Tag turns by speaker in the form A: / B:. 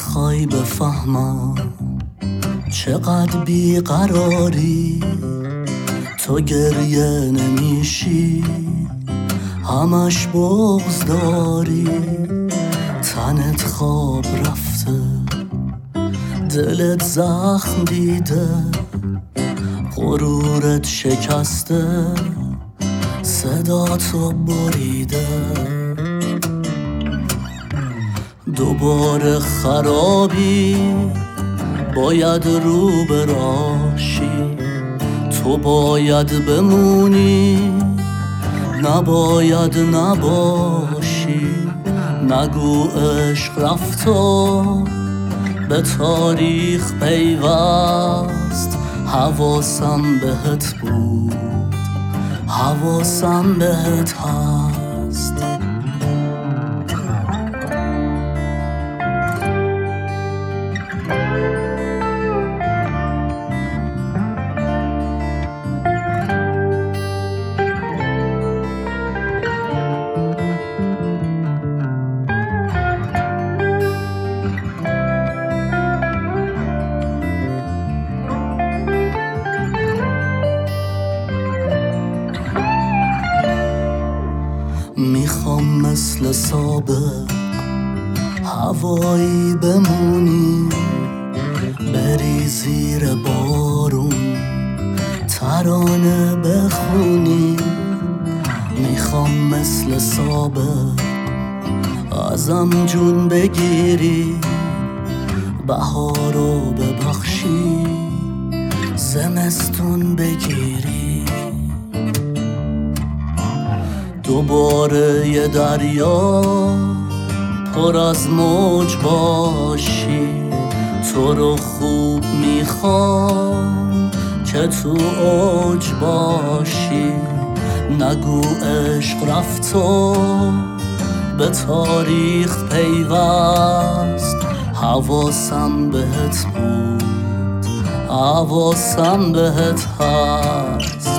A: میخوای بفهمم چقدر بیقراری، تو گریه نمیشی همش بغض داری، تنت خواب رفته دلت زخم دیده، غرورت شکسته صدا تو بریده، دوباره خرابی باید رو براشی، تو باید بمونی نباید نباشی، نگو عشق رفت و به تاریخ پیوست، حواسم بهت بود حواسم بهت هست. میخوام مثل سابق هوایی بمونی، بری زیر بارون ترانه بخونی، میخوام مثل سابق ازم جون بگیری، بهارو ببخشی زمستون بگیری، دوباره یه دریا پر از موج باشی، تو رو خوب میخوام که تو اوج باشی، نگو عشق رفت و به تاریخ پیوست، حواسم بهت بود حواسم بهت هست.